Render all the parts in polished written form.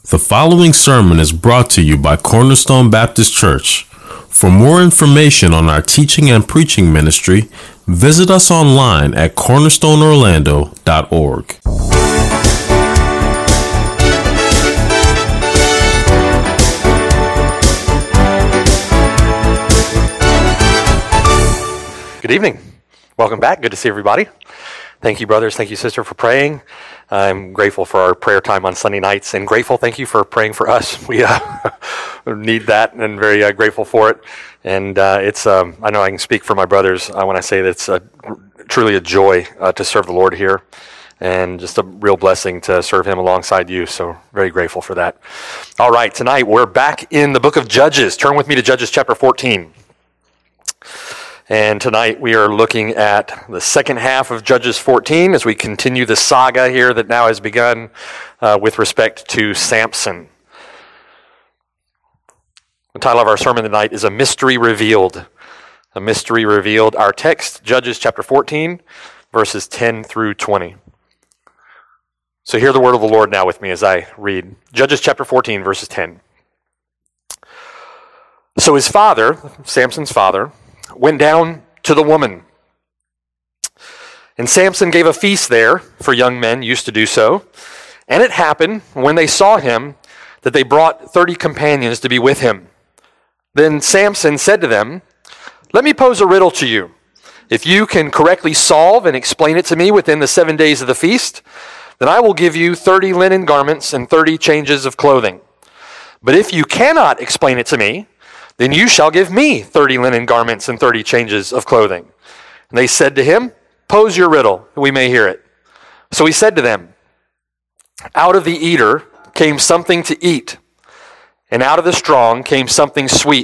The following sermon is brought to you by Cornerstone Baptist Church. For more information on our teaching and preaching ministry, visit us online at cornerstoneorlando.org. Good evening. Welcome back. Good to see everybody. Thank you, brothers. Thank you, sister, for praying. I'm grateful for our prayer time on Sunday nights, and thank you for praying for us. We need that, and very grateful for it. And it's I know I can speak for my brothers when I say that it's truly a joy to serve the Lord here, and just a real blessing to serve Him alongside you. So very grateful for that. All right, tonight we're back in the book of Judges. Turn with me to Judges chapter 14. And tonight we are looking at the second half of Judges 14 as we continue the saga here that now has begun with respect to Samson. The title of our sermon tonight is A Mystery Revealed. A Mystery Revealed. Our text, Judges chapter 14, verses 10 through 20. So hear the word of the Lord now with me as I read. Judges chapter 14, verses 10. So his father, Samson's father, went down to the woman. And Samson gave a feast there, for young men used to do so. And it happened, when they saw him, that they brought 30 companions to be with him. Then Samson said to them, "Let me pose a riddle to you. If you can correctly solve and explain it to me within the 7 days of the feast, then I will give you 30 linen garments and 30 changes of clothing. But if you cannot explain it to me, then you shall give me 30 linen garments and 30 changes of clothing." And they said to him, "Pose your riddle, that we may hear it." So he said to them, "Out of the eater came something to eat, and out of the strong came something sweet.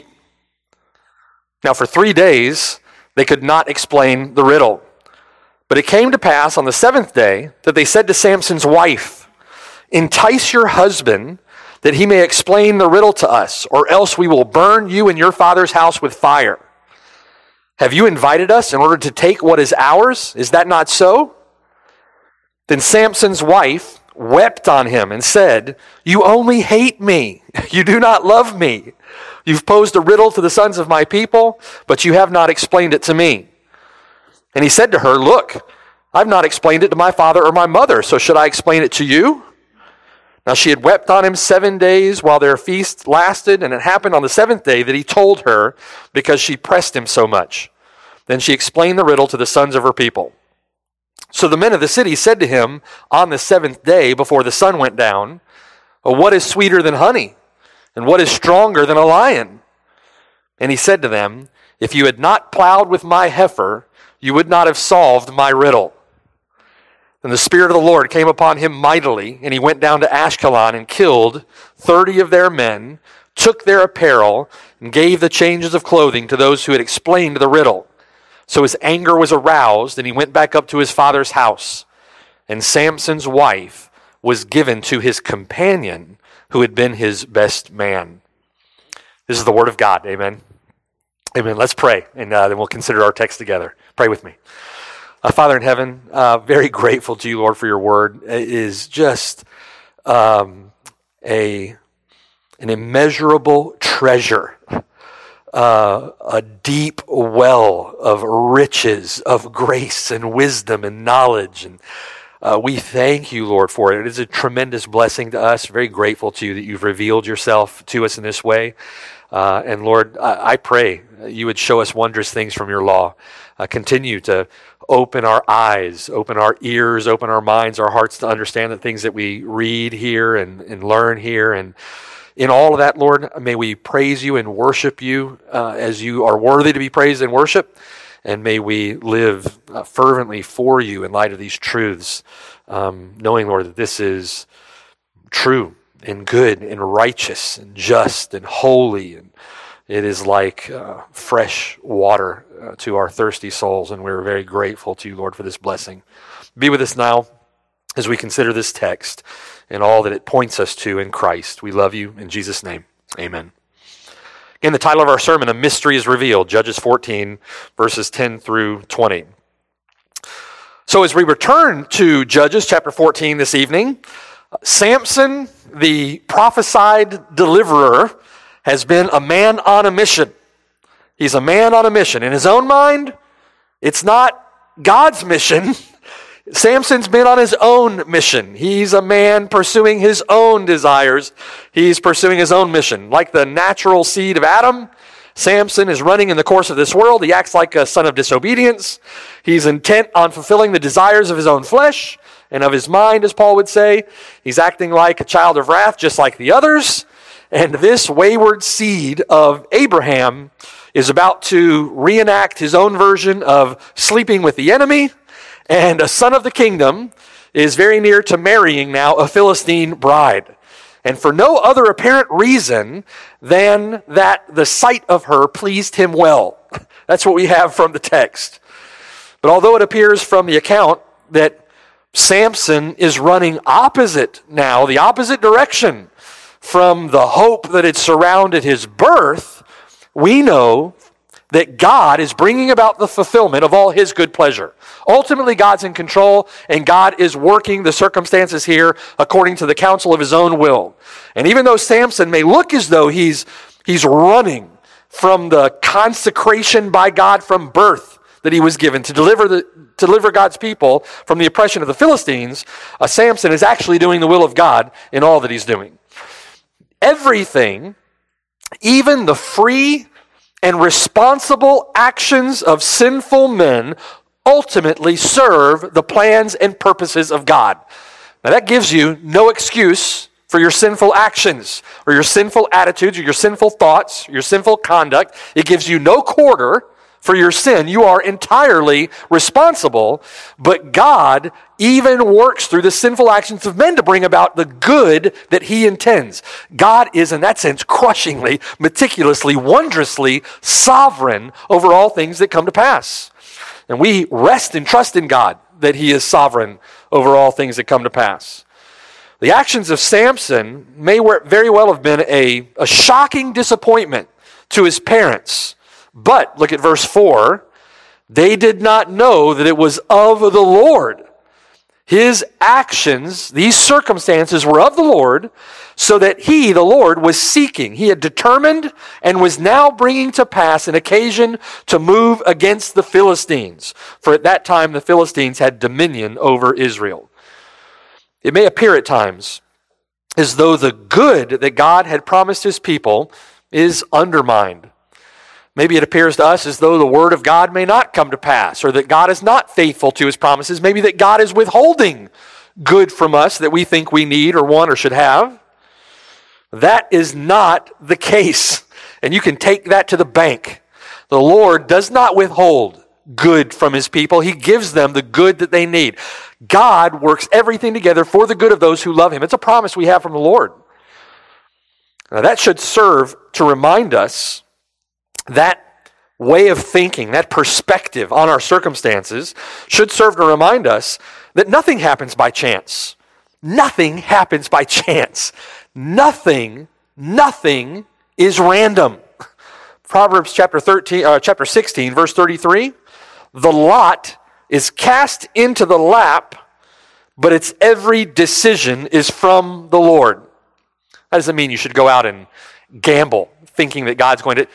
Now for 3 days they could not explain the riddle. But it came to pass on the 7th day that they said to Samson's wife, 'Entice your husband, that he may explain the riddle to us, or else we will burn you and your father's house with fire. Have you invited us in order to take what is ours? Is that not so?' Then Samson's wife wept on him and said, 'You only hate me. You do not love me. You've posed a riddle to the sons of my people, but you have not explained it to me.' And he said to her, 'Look, I've not explained it to my father or my mother, so should I explain it to you?' Now she had wept on him 7 days while their feast lasted, and it happened on the 7th day that he told her, because she pressed him so much. Then she explained the riddle to the sons of her people. So the men of the city said to him on the 7th day before the sun went down, 'What is sweeter than honey? And what is stronger than a lion?' And he said to them, 'If you had not plowed with my heifer, you would not have solved my riddle.' And the Spirit of the Lord came upon him mightily, and he went down to Ashkelon and killed 30 of their men, took their apparel, and gave the changes of clothing to those who had explained the riddle. So his anger was aroused, and he went back up to his father's house. And Samson's wife was given to his companion, who had been his best man." This is the word of God. Amen. Amen. Let's pray, and then we'll consider our text together. Pray with me. Father in heaven, very grateful to you, Lord, for your word. It is just an immeasurable treasure, a deep well of riches, of grace and wisdom and knowledge. And we thank you, Lord, for it. It is a tremendous blessing to us. Very grateful to you that you've revealed yourself to us in this way. And Lord, I pray you would show us wondrous things from your law. Continue to open our eyes, open our ears, open our minds, our hearts to understand the things that we read here and learn here. And in all of that, Lord, may we praise you and worship you as you are worthy to be praised and worshiped. And may we live fervently for you in light of these truths, knowing, Lord, that this is true and good and righteous and just and holy, and it is like fresh water to our thirsty souls, and we're very grateful to you, Lord, for this blessing. Be with us now as we consider this text and all that it points us to in Christ. We love you. In Jesus' name, amen. Again, the title of our sermon, A Mystery is Revealed, Judges 14, verses 10 through 20. So as we return to Judges chapter 14 this evening, Samson, the prophesied deliverer, has been a man on a mission. He's a man on a mission. In his own mind, it's not God's mission. Samson's been on his own mission. He's a man pursuing his own desires. He's pursuing his own mission. Like the natural seed of Adam, Samson is running in the course of this world. He acts like a son of disobedience. He's intent on fulfilling the desires of his own flesh and of his mind, as Paul would say. He's acting like a child of wrath, just like the others. And this wayward seed of Abraham is about to reenact his own version of sleeping with the enemy. And a son of the kingdom is very near to marrying now a Philistine bride. And for no other apparent reason than that the sight of her pleased him well. That's what we have from the text. But although it appears from the account that Samson is running opposite now, the opposite direction from the hope that had surrounded his birth, we know that God is bringing about the fulfillment of all his good pleasure. Ultimately, God's in control, and God is working the circumstances here according to the counsel of his own will. And even though Samson may look as though he's running from the consecration by God from birth that he was given to deliver God's people from the oppression of the Philistines, Samson is actually doing the will of God in all that he's doing. Everything, even the free and responsible actions of sinful men, ultimately serve the plans and purposes of God. Now that gives you no excuse for your sinful actions or your sinful attitudes or your sinful thoughts, your sinful conduct. It gives you no quarter for your sin. You are entirely responsible, but God even works through the sinful actions of men to bring about the good that he intends. God is, in that sense, crushingly, meticulously, wondrously sovereign over all things that come to pass. And we rest and trust in God that he is sovereign over all things that come to pass. The actions of Samson may very well have been a shocking disappointment to his parents. But, look at verse 4, they did not know that it was of the Lord. His actions, these circumstances were of the Lord, so that he, the Lord, was seeking. He had determined and was now bringing to pass an occasion to move against the Philistines. For at that time the Philistines had dominion over Israel. It may appear at times as though the good that God had promised his people is undermined. Maybe it appears to us as though the word of God may not come to pass, or that God is not faithful to his promises. Maybe that God is withholding good from us that we think we need or want or should have. That is not the case. And you can take that to the bank. The Lord does not withhold good from his people. He gives them the good that they need. God works everything together for the good of those who love him. It's a promise we have from the Lord. Now that should serve to remind us that way of thinking, that perspective on our circumstances should serve to remind us that nothing happens by chance. Nothing happens by chance. Nothing is random. Proverbs chapter 16, verse 33, the lot is cast into the lap, but its every decision is from the Lord. That doesn't mean you should go out and gamble thinking that God's going to,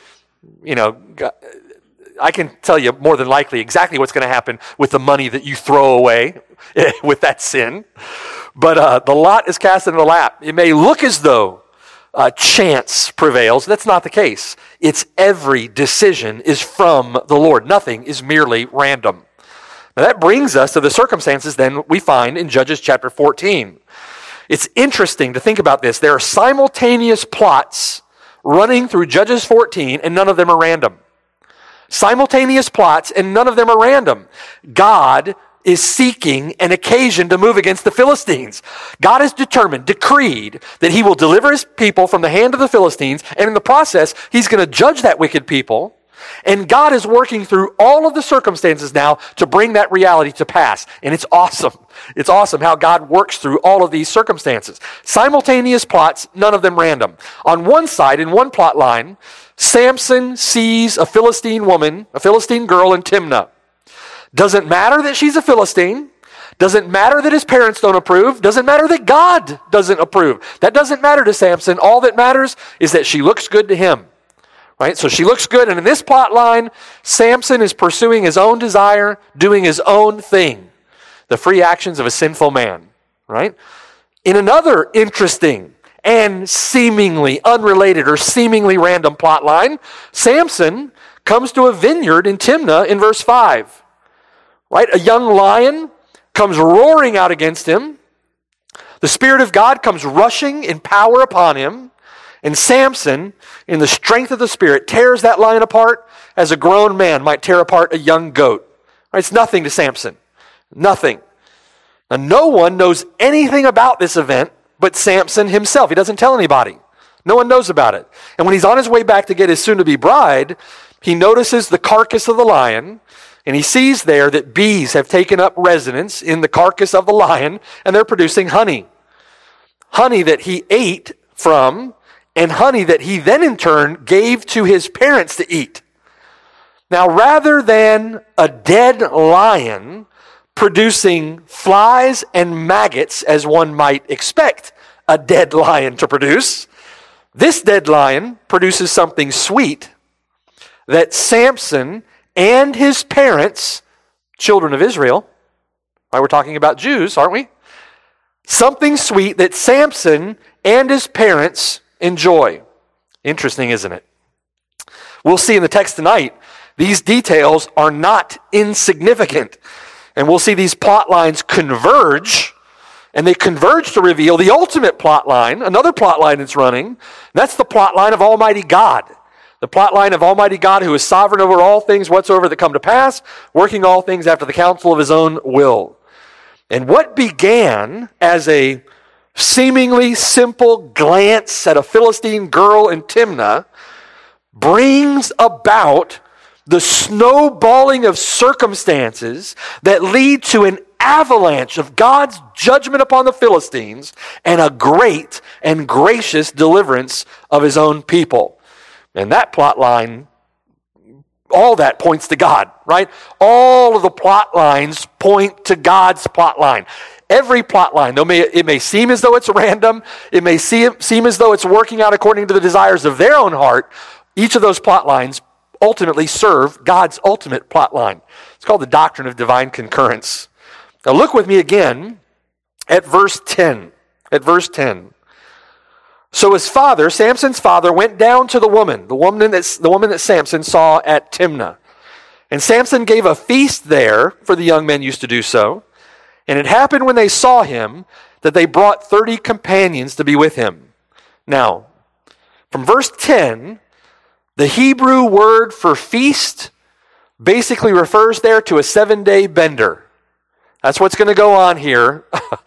I can tell you more than likely exactly what's going to happen with the money that you throw away with that sin. But the lot is cast into the lap. It may look as though chance prevails. That's not the case. It's every decision is from the Lord. Nothing is merely random. Now that brings us to the circumstances then we find in Judges chapter 14. It's interesting to think about this. There are simultaneous plots running through Judges 14, and none of them are random. Simultaneous plots, and none of them are random. God is seeking an occasion to move against the Philistines. God has determined, decreed, that he will deliver his people from the hand of the Philistines, and in the process, he's going to judge that wicked people. And God is working through all of the circumstances now to bring that reality to pass. And it's awesome. It's awesome how God works through all of these circumstances. Simultaneous plots, none of them random. On one side, in one plot line, Samson sees a Philistine woman, a Philistine girl in Timnah. Doesn't matter that she's a Philistine. Doesn't matter that his parents don't approve. Doesn't matter that God doesn't approve. That doesn't matter to Samson. All that matters is that she looks good to him. Right? So she looks good, and in this plot line, Samson is pursuing his own desire, doing his own thing. The free actions of a sinful man. Right? In another interesting and seemingly unrelated or seemingly random plot line, Samson comes to a vineyard in Timnah in verse 5. Right? A young lion comes roaring out against him. The Spirit of God comes rushing in power upon him. And Samson, in the strength of the Spirit, tears that lion apart as a grown man might tear apart a young goat. Right? It's nothing to Samson. Nothing. Now, no one knows anything about this event but Samson himself. He doesn't tell anybody. No one knows about it. And when he's on his way back to get his soon-to-be bride, he notices the carcass of the lion, and he sees there that bees have taken up residence in the carcass of the lion, and they're producing honey. Honey that he ate from, and honey that he then in turn gave to his parents to eat. Now, rather than a dead lion producing flies and maggots, as one might expect a dead lion to produce, this dead lion produces something sweet that Samson and his parents, children of Israel, right, we're talking about Jews, aren't we? Something sweet that Samson and his parents enjoy. Interesting, isn't it? We'll see in the text tonight, these details are not insignificant. And we'll see these plot lines converge, and they converge to reveal the ultimate plot line, another plot line that's running. That's the plot line of Almighty God. The plot line of Almighty God, who is sovereign over all things whatsoever that come to pass, working all things after the counsel of his own will. And what began as a seemingly simple glance at a Philistine girl in Timnah brings about the snowballing of circumstances that lead to an avalanche of God's judgment upon the Philistines and a great and gracious deliverance of his own people. And that plot line, all that points to God, right? All of the plot lines point to God's plot line. Every plot line, though it may seem as though it's random, it may seem as though it's working out according to the desires of their own heart, each of those plot lines ultimately serve God's ultimate plot line. It's called the doctrine of divine concurrence. Now look with me again at verse 10. At verse 10. So his father, Samson's father, went down to the woman that Samson saw at Timnah. And Samson gave a feast there, for the young men used to do so. And it happened when they saw him that they brought 30 companions to be with him. Now, from verse 10, the Hebrew word for feast basically refers there to a 7-day bender. That's what's going to go on here.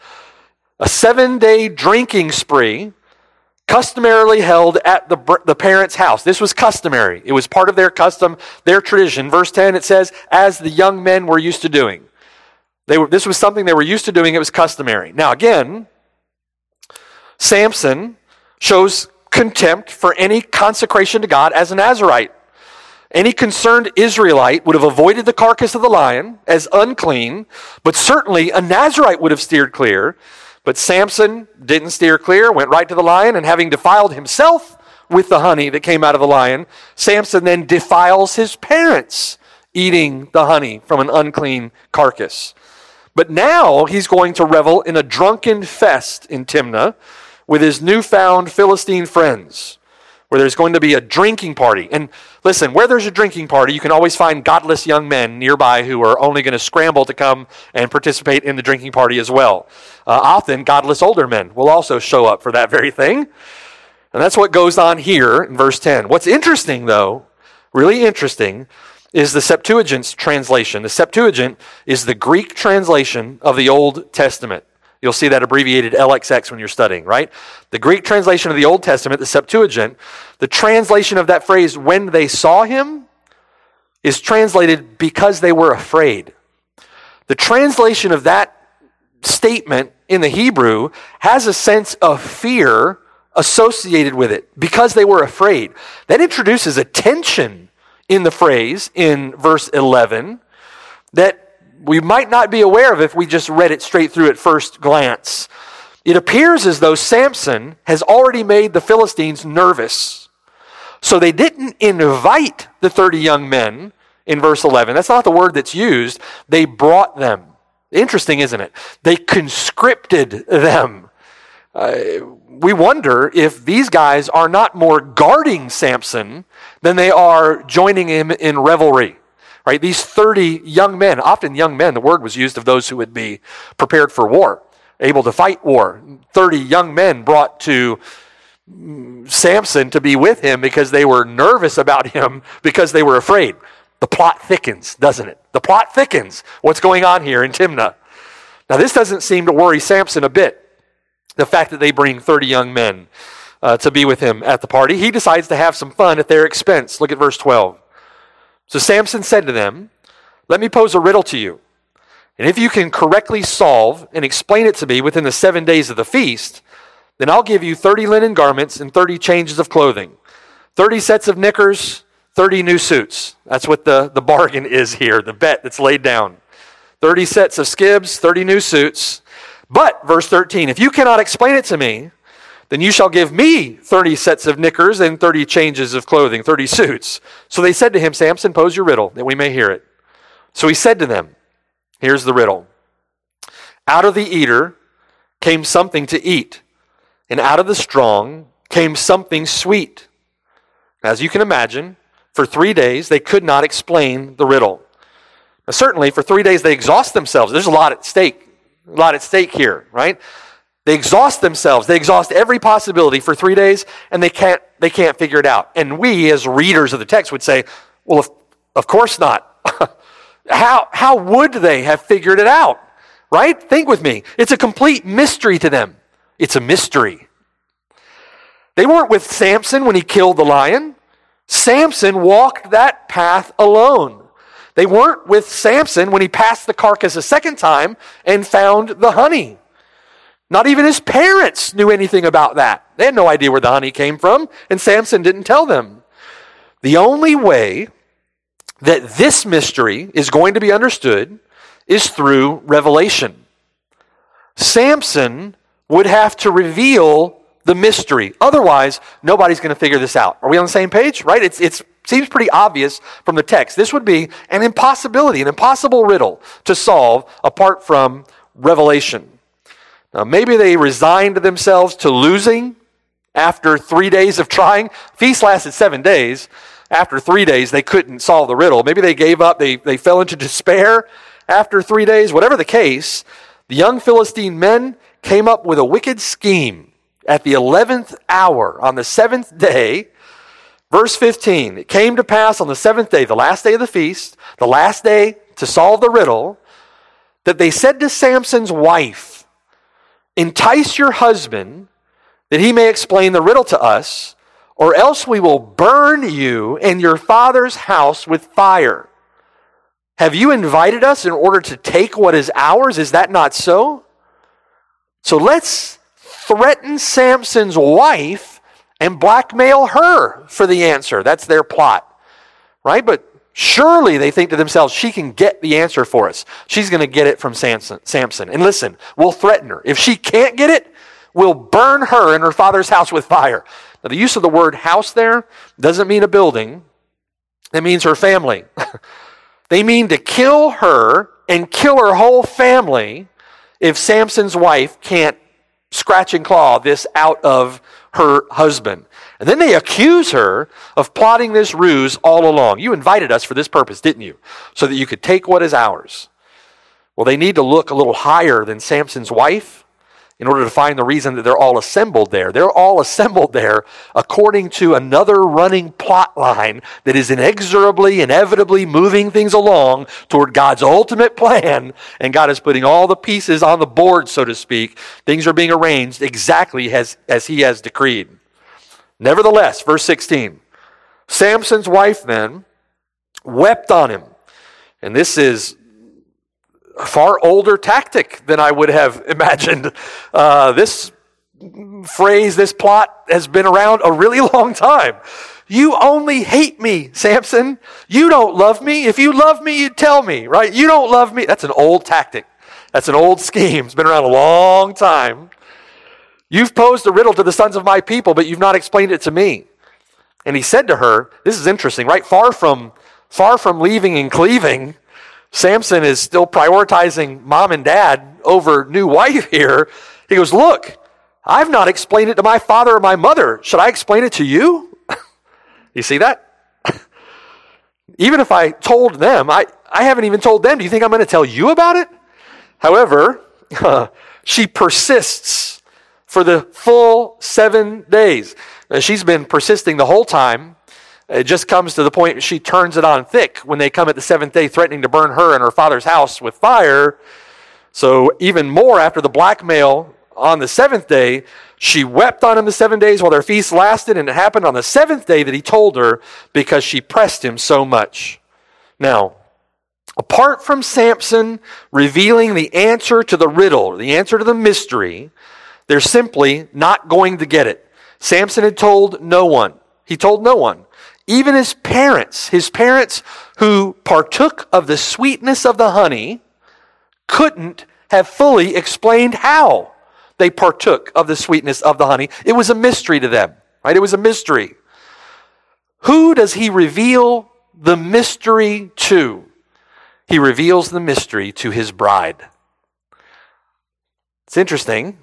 A 7-day drinking spree, customarily held at the parents' house. This was customary. It was part of their custom, their tradition. Verse 10, it says, as the young men were used to doing. This was something they were used to doing. It was customary. Now again, Samson shows contempt for any consecration to God as a Nazirite. Any concerned Israelite would have avoided the carcass of the lion as unclean, but certainly a Nazirite would have steered clear. But Samson didn't steer clear, went right to the lion, and having defiled himself with the honey that came out of the lion, Samson then defiles his parents, eating the honey from an unclean carcass. But now he's going to revel in a drunken fest in Timnah with his newfound Philistine friends, where there's going to be a drinking party. And listen, where there's a drinking party, you can always find godless young men nearby who are only going to scramble to come and participate in the drinking party as well. Often, godless older men will also show up for that very thing. And that's what goes on here in verse 10. What's interesting, though, really interesting, is the Septuagint's translation. The Septuagint is the Greek translation of the Old Testament. You'll see that abbreviated LXX when you're studying, right? The Greek translation of the Old Testament, the Septuagint, the translation of that phrase, when they saw him, is translated because they were afraid. The translation of that statement in the Hebrew has a sense of fear associated with it because they were afraid. That introduces a tension in the phrase in verse 11 that we might not be aware of if we just read it straight through at first glance. It appears as though Samson has already made the Philistines nervous. So they didn't invite the 30 young men in verse 11. That's not the word that's used. They brought them. Interesting, isn't it? They conscripted them. We wonder if these guys are not more guarding Samson than they are joining him in revelry. Right? These 30 young men, often young men, the word was used of those who would be prepared for war, able to fight war. 30 young men brought to Samson to be with him because they were nervous about him, because they were afraid. The plot thickens, doesn't it? The plot thickens. What's going on here in Timnah? Now, this doesn't seem to worry Samson a bit, the fact that they bring 30 young men to be with him at the party. He decides to have some fun at their expense. Look at verse 12. So Samson said to them, "Let me pose a riddle to you. And if you can correctly solve and explain it to me within the 7 days of the feast, then I'll give you 30 linen garments and 30 changes of clothing, 30 sets of knickers, 30 new suits." That's what the bargain is here, the bet that's laid down. 30 sets of skibs, 30 new suits. But, verse 13, if you cannot explain it to me, then you shall give me 30 sets of knickers and 30 changes of clothing, 30 suits. So they said to him, "Samson, pose your riddle, that we may hear it." So he said to them, here's the riddle. Out of the eater came something to eat, and out of the strong came something sweet. As you can imagine, for 3 days they could not explain the riddle. Now, certainly, for 3 days they exhaust themselves. There's a lot at stake here, right? They exhaust themselves. They exhaust every possibility for 3 days, and they can't figure it out. And we, as readers of the text, would say, well, of course not. How would they have figured it out? Right? Think with me. It's a complete mystery to them. It's a mystery. They weren't with Samson when he killed the lion. Samson walked that path alone. They weren't with Samson when he passed the carcass a second time and found the honey. Not even his parents knew anything about that. They had no idea where the honey came from, and Samson didn't tell them. The only way that this mystery is going to be understood is through revelation. Samson would have to reveal the mystery. Otherwise, nobody's going to figure this out. Are we on the same page? Right? It seems pretty obvious from the text. This would be an impossibility, an impossible riddle to solve apart from revelation. Now, maybe they resigned themselves to losing after 3 days of trying. Feast lasted 7 days. After 3 days, they couldn't solve the riddle. Maybe they gave up. They fell into despair after 3 days. Whatever the case, the young Philistine men came up with a wicked scheme. At the 11th hour, on the 7th day, verse 15, it came to pass on the 7th day, the last day of the feast, the last day to solve the riddle, that they said to Samson's wife, "Entice your husband that he may explain the riddle to us, or else we will burn you and your father's house with fire. Have you invited us in order to take what is ours? Is that not so? So let's threaten Samson's wife and blackmail her for the answer." That's their plot, right? But surely they think to themselves, she can get the answer for us. She's going to get it from Samson. And listen, we'll threaten her. If she can't get it, we'll burn her and her father's house with fire. Now, the use of the word house there doesn't mean a building. It means her family. They mean to kill her and kill her whole family if Samson's wife can't scratch and claw this out of her husband. And then they accuse her of plotting this ruse all along. You invited us for this purpose, didn't you? So that you could take what is ours. Well, they need to look a little higher than Samson's wife in order to find the reason that they're all assembled there. They're all assembled there according to another running plot line that is inexorably, inevitably moving things along toward God's ultimate plan. And God is putting all the pieces on the board, so to speak. Things are being arranged exactly as he has decreed. Nevertheless, verse 16, Samson's wife then wept on him. And this is a far older tactic than I would have imagined. This phrase, this plot has been around a really long time. You only hate me, Samson. You don't love me. If you love me, you'd tell me, right? You don't love me. That's an old tactic. That's an old scheme. It's been around a long time. You've posed a riddle to the sons of my people, but you've not explained it to me. And he said to her, this is interesting, right? Far from leaving and cleaving, Samson is still prioritizing mom and dad over new wife here. He goes, look, I've not explained it to my father or my mother. Should I explain it to you? You see that? Even if I told them, I haven't even told them. Do you think I'm going to tell you about it? However, she persists for the full 7 days. She's been persisting the whole time. It just comes to the point she turns it on thick when they come at the seventh day threatening to burn her and her father's house with fire. So even more after the blackmail on the seventh day, she wept on him the 7 days while their feast lasted, and it happened on the seventh day that he told her because she pressed him so much. Now, apart from Samson revealing the answer to the riddle, the answer to the mystery, they're simply not going to get it. Samson had told no one. He told no one. Even his parents who partook of the sweetness of the honey, couldn't have fully explained how they partook of the sweetness of the honey. It was a mystery to them, right? It was a mystery. Who does he reveal the mystery to? He reveals the mystery to his bride. It's interesting.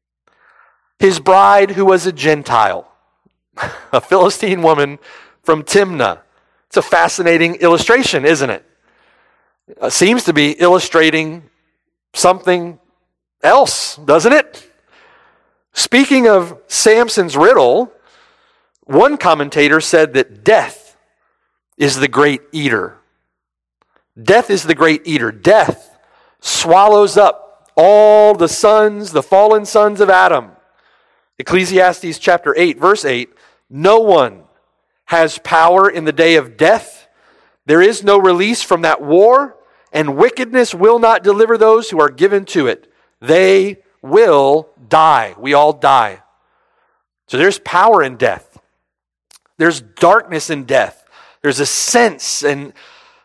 His bride, who was a Gentile, a Philistine woman from Timnah. It's a fascinating illustration, isn't it? It seems to be illustrating something else, doesn't it? Speaking of Samson's riddle, one commentator said that death is the great eater. Death is the great eater. Death swallows up all the sons, the fallen sons of Adam. Ecclesiastes chapter 8, verse 8, no one has power in the day of death. There is no release from that war, and wickedness will not deliver those who are given to it. They will die. We all die. So there's power in death. There's darkness in death. There's a sense and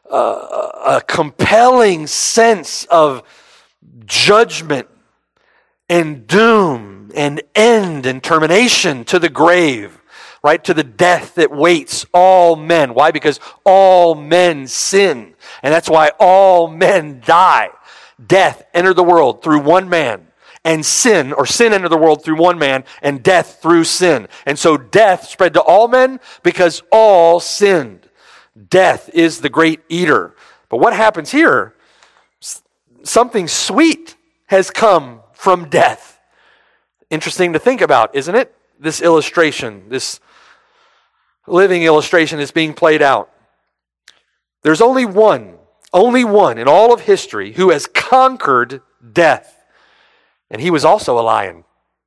a compelling sense of judgment and doom and end and termination to the grave, right? To the death that waits all men. Why? Because all men sin. And that's why all men die. Death entered the world through one man, and sin entered the world through one man, and death through sin. And so death spread to all men because all sinned. Death is the great eater. But what happens here? Something sweet has come from death. Interesting to think about, isn't it? This illustration, this living illustration is being played out. There's only one in all of history who has conquered death. And he was also a lion.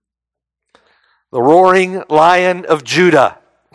The roaring lion of Judah.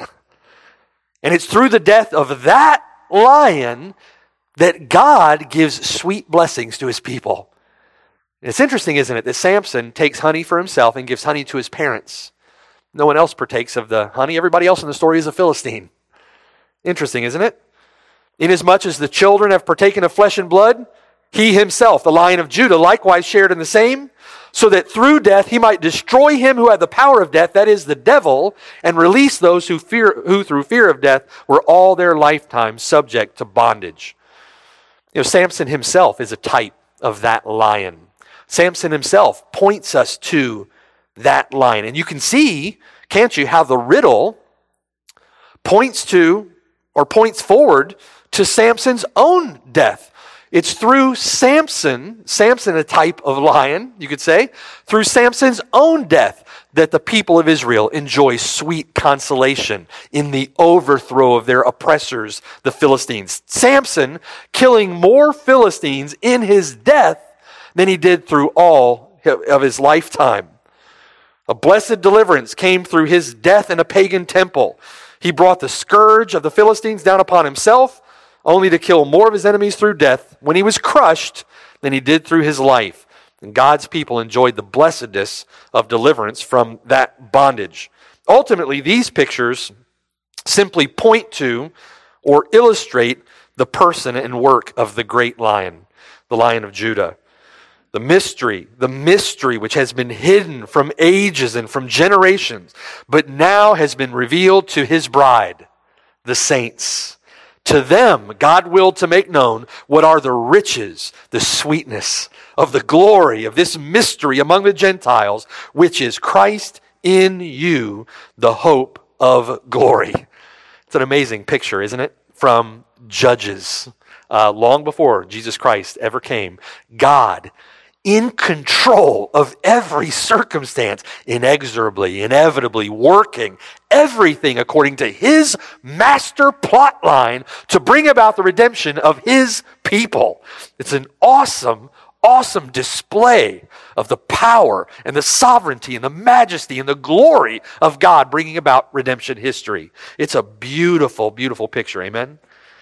And it's through the death of that lion that God gives sweet blessings to his people. It's interesting, isn't it, that Samson takes honey for himself and gives honey to his parents. No one else partakes of the honey. Everybody else in the story is a Philistine. Interesting, isn't it? Inasmuch as the children have partaken of flesh and blood, he himself, the Lion of Judah, likewise shared in the same, so that through death he might destroy him who had the power of death, that is the devil, and release those who through fear of death were all their lifetime subject to bondage. You know, Samson himself is a type of that lion. Samson himself points us to that lion. And you can see, can't you, how the riddle points forward to Samson's own death. It's through Samson, a type of lion, you could say, through Samson's own death that the people of Israel enjoy sweet consolation in the overthrow of their oppressors, the Philistines. Samson killing more Philistines in his death than he did through all of his lifetime. A blessed deliverance came through his death in a pagan temple. He brought the scourge of the Philistines down upon himself, only to kill more of his enemies through death when he was crushed than he did through his life. And God's people enjoyed the blessedness of deliverance from that bondage. Ultimately, these pictures simply point to or illustrate the person and work of the great lion, the Lion of Judah. The mystery which has been hidden from ages and from generations, but now has been revealed to his bride, the saints. To them, God willed to make known what are the riches, the sweetness of the glory of this mystery among the Gentiles, which is Christ in you, the hope of glory. It's an amazing picture, isn't it? From Judges, long before Jesus Christ ever came. God, in control of every circumstance, inexorably, inevitably working everything according to his master plot line to bring about the redemption of his people. It's an awesome display of the power and the sovereignty and the majesty and the glory of God bringing about redemption history. It's a beautiful, beautiful picture. Amen?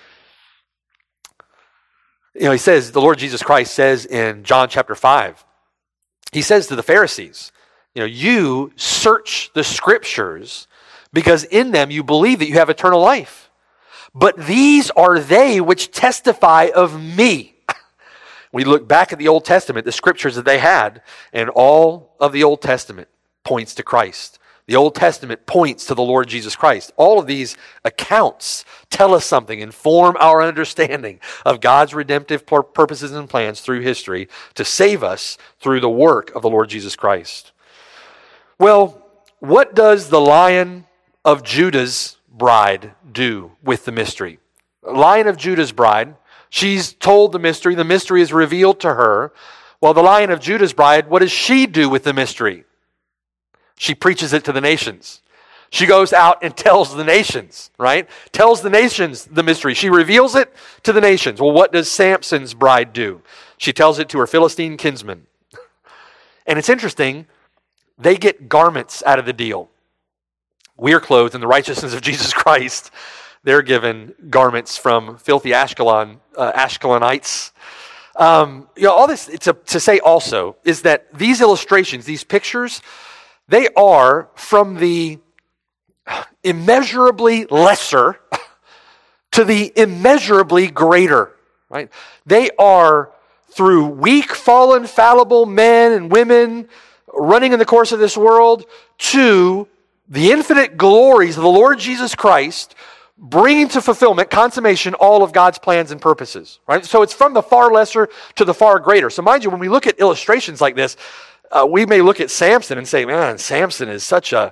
He says, the Lord Jesus Christ says in John chapter 5, he says to the Pharisees, you search the scriptures because in them you believe that you have eternal life. But these are they which testify of me. We look back at the Old Testament, the scriptures that they had, and all of the Old Testament points to Christ. The Old Testament points to the Lord Jesus Christ. All of these accounts tell us something, inform our understanding of God's redemptive purposes and plans through history to save us through the work of the Lord Jesus Christ. Well, what does the Lion of Judah's bride do with the mystery? Lion of Judah's bride, she's told the mystery is revealed to her. While the Lion of Judah's bride, what does she do with the mystery? She preaches it to the nations. She goes out and tells the nations, right? Tells the nations the mystery. She reveals it to the nations. Well, what does Samson's bride do? She tells it to her Philistine kinsmen. And it's interesting, they get garments out of the deal. We are clothed in the righteousness of Jesus Christ. They're given garments from filthy Ashkelonites. All this to say also is that these illustrations, these pictures, they are from the immeasurably lesser to the immeasurably greater, right? They are through weak, fallen, fallible men and women running in the course of this world to the infinite glories of the Lord Jesus Christ, bringing to fulfillment, consummation, all of God's plans and purposes, right? So it's from the far lesser to the far greater. So mind you, when we look at illustrations like this, we may look at Samson and say, man, Samson is such a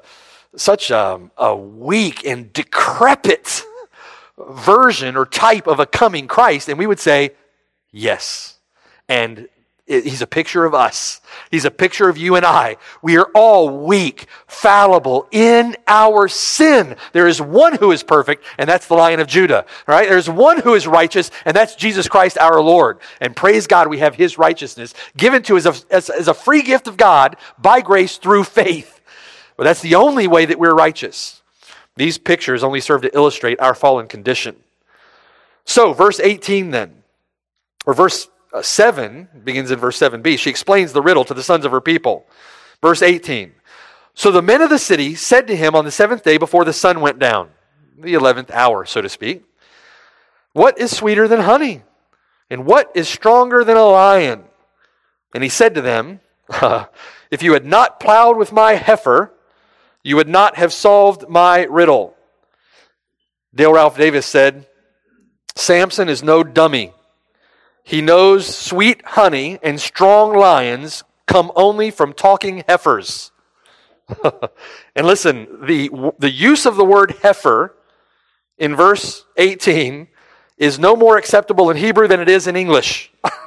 weak and decrepit version or type of a coming Christ. And we would say, yes. And he's a picture of us. He's a picture of you and I. We are all weak, fallible in our sin. There is one who is perfect, and that's the Lion of Judah. All right? There's one who is righteous, and that's Jesus Christ our Lord. And praise God, we have his righteousness given to us as a free gift of God by grace through faith. But that's the only way that we're righteous. These pictures only serve to illustrate our fallen condition. So, verse 18 then, or verse 7 begins in verse 7b. She explains the riddle to the sons of her people. Verse 18. So the men of the city said to him on the seventh day before the sun went down, the 11th hour, so to speak, what is sweeter than honey? And what is stronger than a lion? And he said to them, if you had not plowed with my heifer, you would not have solved my riddle. Dale Ralph Davis said, Samson is no dummy. He knows sweet honey and strong lions come only from talking heifers. And listen, the use of the word heifer in verse 18 is no more acceptable in Hebrew than it is in English.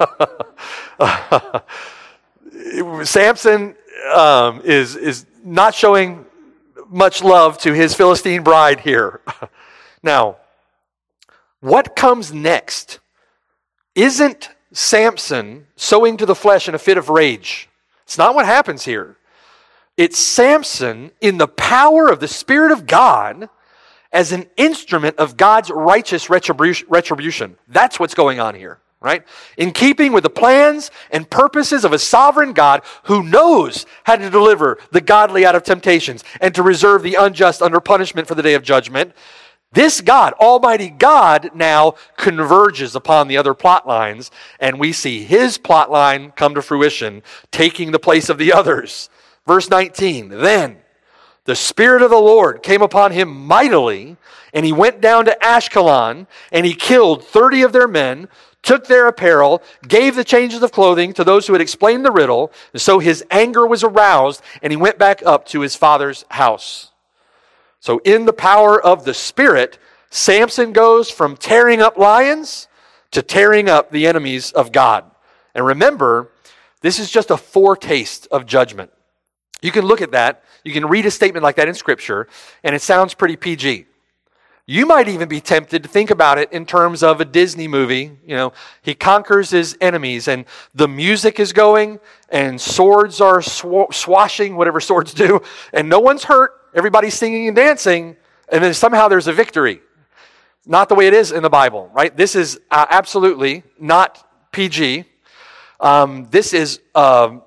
Samson is not showing much love to his Philistine bride here. Now, what comes next isn't Samson sowing to the flesh in a fit of rage. It's not what happens here. It's Samson in the power of the Spirit of God as an instrument of God's righteous retribution. That's what's going on here. right? In keeping with the plans and purposes of a sovereign God who knows how to deliver the godly out of temptations and to reserve the unjust under punishment for the day of judgment, this God, Almighty God, now converges upon the other plot lines, and we see his plot line come to fruition, taking the place of the others. Verse 19, then the Spirit of the Lord came upon him mightily, and he went down to Ashkelon, and he killed 30 of their men, took their apparel, gave the changes of clothing to those who had explained the riddle, and so his anger was aroused, and he went back up to his father's house. So in the power of the Spirit, Samson goes from tearing up lions to tearing up the enemies of God. And remember, this is just a foretaste of judgment. You can look at that, you can read a statement like that in Scripture, and it sounds pretty PG. You might even be tempted to think about it in terms of a Disney movie. You know, he conquers his enemies, and the music is going, and swords are swashing, whatever swords do, and no one's hurt. Everybody's singing and dancing, and then somehow there's a victory. Not the way it is in the Bible, right? This is absolutely not PG. This is a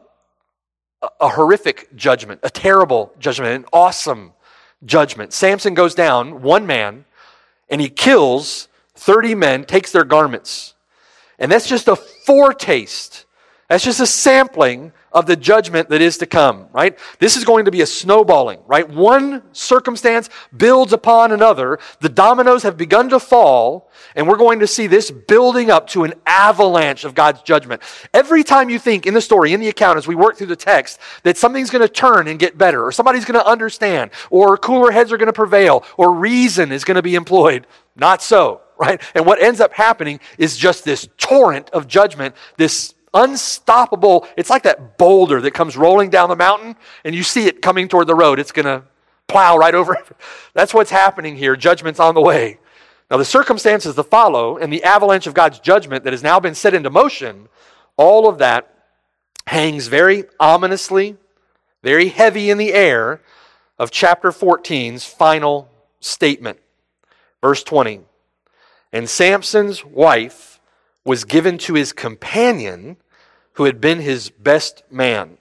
horrific judgment, a terrible judgment, an awesome judgment. Samson goes down, one man, and he kills 30 men, takes their garments. And that's just a foretaste. That's just a sampling of the judgment that is to come, right? This is going to be a snowballing, right? One circumstance builds upon another. The dominoes have begun to fall, and we're going to see this building up to an avalanche of God's judgment. Every time you think in the story, in the account, as we work through the text, that something's going to turn and get better, or somebody's going to understand, or cooler heads are going to prevail, or reason is going to be employed, not so, right? And what ends up happening is just this torrent of judgment, this unstoppable, it's like that boulder that comes rolling down the mountain and you see it coming toward the road. It's going to plow right over it. That's what's happening here. Judgment's on the way. Now the circumstances that follow and the avalanche of God's judgment that has now been set into motion, all of that hangs very ominously, very heavy in the air of chapter 14's final statement. Verse 20, and Samson's wife was given to his companion who had been his best man.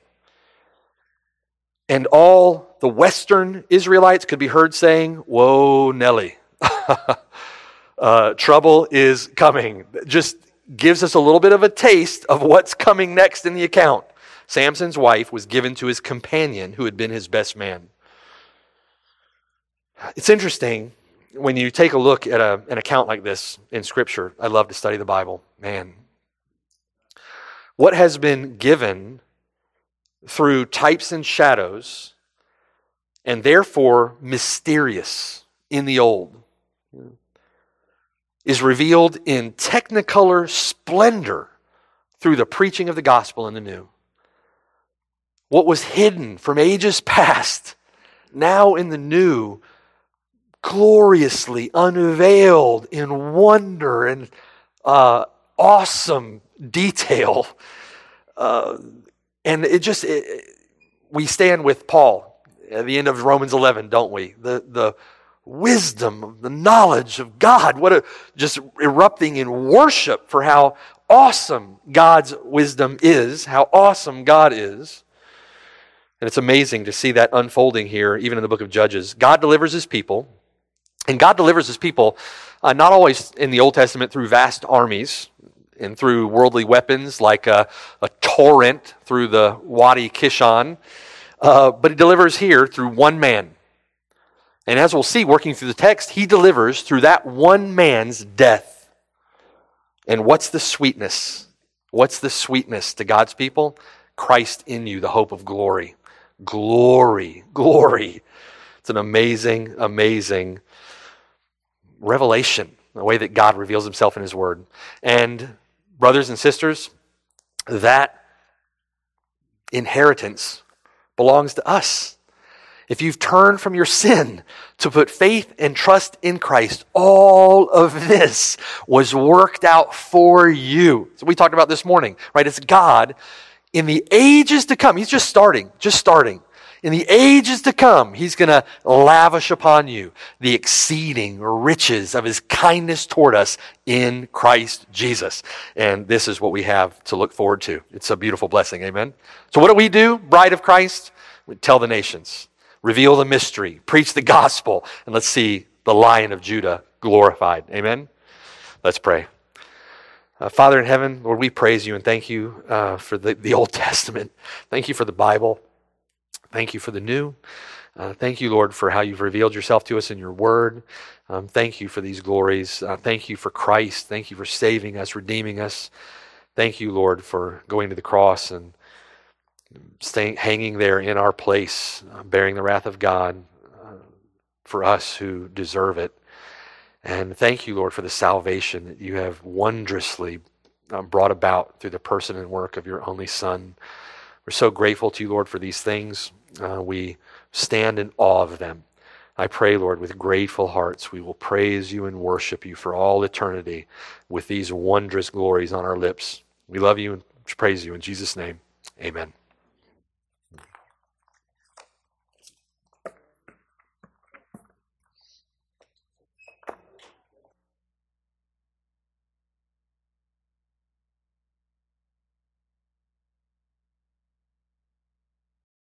And all the Western Israelites could be heard saying, whoa, Nelly. Trouble is coming. Just gives us a little bit of a taste of what's coming next in the account. Samson's wife was given to his companion who had been his best man. It's interesting when you take a look at an account like this in Scripture. I love to study the Bible. Man, what has been given through types and shadows and therefore mysterious in the old is revealed in technicolor splendor through the preaching of the gospel in the new. What was hidden from ages past, now in the new, gloriously unveiled in wonder and awesome detail. And we stand with Paul at the end of Romans 11, don't we? The wisdom, the knowledge of God, just erupting in worship for how awesome God's wisdom is, how awesome God is. And it's amazing to see that unfolding here, even in the book of Judges. God delivers his people, and God delivers his people not always in the Old Testament through vast armies and through worldly weapons like a torrent through the Wadi Kishon, but he delivers here through one man. And as we'll see, working through the text, he delivers through that one man's death. And what's the sweetness? What's the sweetness to God's people? Christ in you, the hope of glory. Glory, glory. It's an amazing, amazing revelation, the way that God reveals himself in his word. And brothers and sisters, that inheritance belongs to us. If you've turned from your sin to put faith and trust in Christ, all of this was worked out for you. So we talked about this morning, right? It's God in the ages to come. He's just starting. In the ages to come, he's going to lavish upon you the exceeding riches of his kindness toward us in Christ Jesus. And this is what we have to look forward to. It's a beautiful blessing. Amen. So what do? Bride of Christ? We tell the nations, reveal the mystery, preach the gospel, and let's see the Lion of Judah glorified. Amen. Let's pray. Father in heaven, Lord, we praise you and thank you for the Old Testament. Thank you for the Bible. Thank you for the new. Thank you, Lord, for how you've revealed yourself to us in your word. Thank you for these glories. Thank you for Christ. Thank you for saving us, redeeming us. Thank you, Lord, for going to the cross and hanging there in our place, bearing the wrath of God for us who deserve it. And thank you, Lord, for the salvation that you have wondrously brought about through the person and work of your only Son. We're so grateful to you, Lord, for these things. We stand in awe of them. I pray, Lord, with grateful hearts, we will praise you and worship you for all eternity with these wondrous glories on our lips. We love you and praise you in Jesus' name. Amen.